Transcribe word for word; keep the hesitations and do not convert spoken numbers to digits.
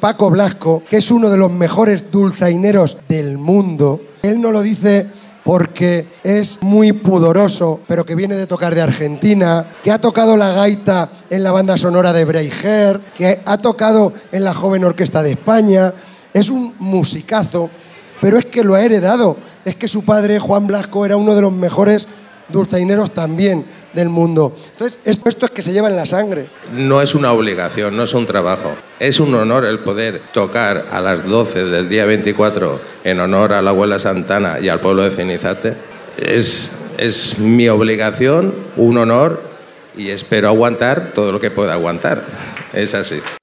Paco Blasco, que es uno de los mejores dulzaineros del mundo. Él no lo dice porque es muy pudoroso, pero que viene de tocar de Argentina, que ha tocado la gaita en la banda sonora de Braveheart, que ha tocado en la Joven Orquesta de España. Es un musicazo, pero es que lo ha heredado. Es que su padre, Juan Blasco, era uno de los mejores dulzaineros también del mundo. Entonces, esto, esto es que se lleva en la sangre. No es una obligación, no es un trabajo. Es un honor el poder tocar a las doce del día veinticuatro en honor a la abuela Santana y al pueblo de Cenizate. Es, es mi obligación, un honor, y espero aguantar todo lo que pueda aguantar. Es así.